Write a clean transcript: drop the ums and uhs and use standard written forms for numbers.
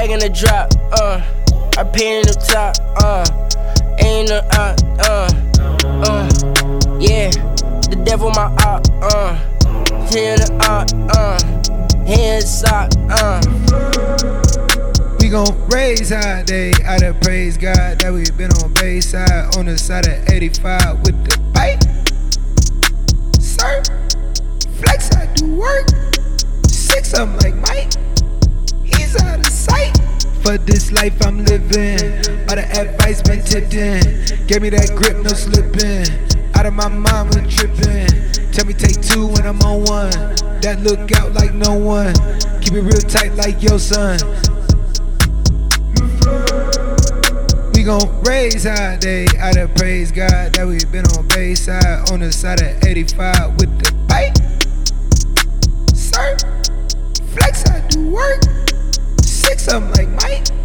bag in the drop, I pay in the top, ain't no yeah, the devil my op, here the here the sock, We gon' raise high, they out of praise God that we been on Bayside, on the side of 85 with the bike. Sir, flex, I do work. 6 I'm like Mike, he's out of sight. For this life I'm living, all the advice been tipped in. Gave me that grip, no slipping. Out of my mind when tripping. Tell me take 2 when I'm on 1. That look out like no one. Keep it real tight like your son. We gon' raise high, they out of praise God that we been on Bayside, on the side of 85 with the bike. Sir, flex, I do work. 6 I'm like Mike,